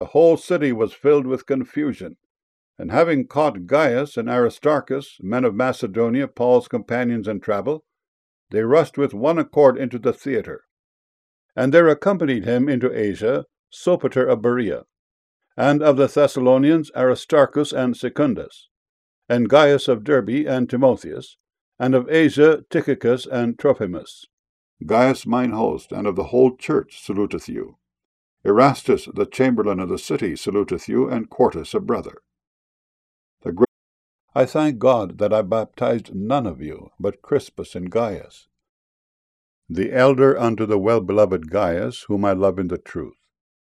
the whole city was filled with confusion. And having caught Gaius and Aristarchus, men of Macedonia, Paul's companions in travel, they rushed with one accord into the theatre. And there accompanied him into Asia Sopater of Berea, and of the Thessalonians Aristarchus and Secundus, and Gaius of Derbe and Timotheus, and of Asia Tychicus and Trophimus. Gaius mine host, and of the whole church, saluteth you. Erastus, the chamberlain of the city, saluteth you, and Quartus, a brother. I thank God that I baptized none of you, but Crispus and Gaius, the elder unto the well-beloved Gaius, whom I love in the truth.